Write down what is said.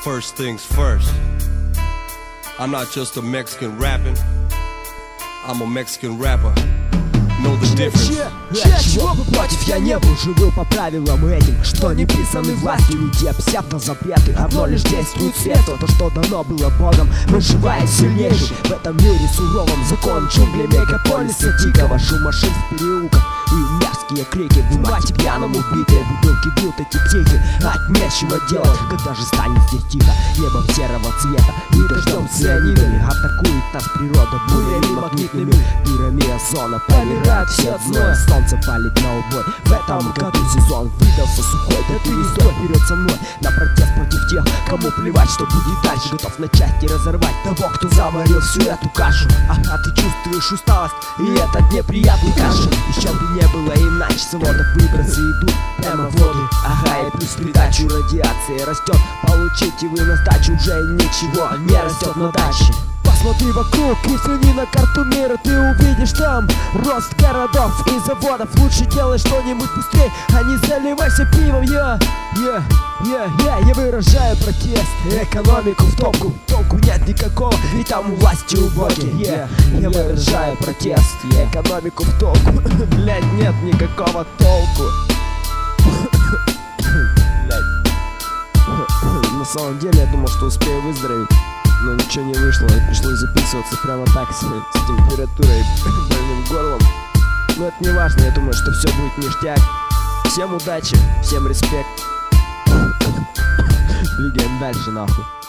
First things first. I'm not just a Mexican rapping. I'm a Mexican rapper. Know the difference. Чего бы против я не был, живу по правилам этим, что не писаны властью, не те псевдозапреты. Одно лишь действует свет, то, что дано было Богом. Выживает сильнейший в этом мире суровом. Закон джунглей мегаполиса, дикого шума шин в переулках и мерзкие крики. В мать пьяному битые бутылки бьют эти психи. От нечего делать, когда же станет здесь тихо. Небом серого цвета и дождем цианидами атакует нас природа бурями магнитными. Пирами озона помирают все от зноя. Солнце палит на убой. В этом году сезон выдался сухой. Да ты не стой вперед со мной на протест против тех, кому плевать, что будет дальше. Готов на части разорвать того, кто заварил всю эту кашу. Ага, ты чувствуешь усталость, и этот неприятный кашель. Еще бы не было иначе, с заводов выбросы идут прямо в воду. Ага, и плюс придачу радиации растет. Получите вы на сдачу, уже ничего не растет на даче. Посмотри вокруг и взгляни на карту мира. Ты увидишь там рост городов и заводов. Лучше делай что-нибудь быстрее, а не заливайся пивом. Я выражаю протест. Экономику в топку, толку нет никакого, ведь там у власти убогие. Я выражаю протест. Экономику в толку, блять, нет никакого толку. На самом деле я думал, что успею выздороветь, но ничего не вышло, и пришлось записываться прямо так, с температурой и больным горлом. Но это не важно, я думаю, что все будет ништяк. Всем удачи, всем респект. Двигаем дальше, нахуй.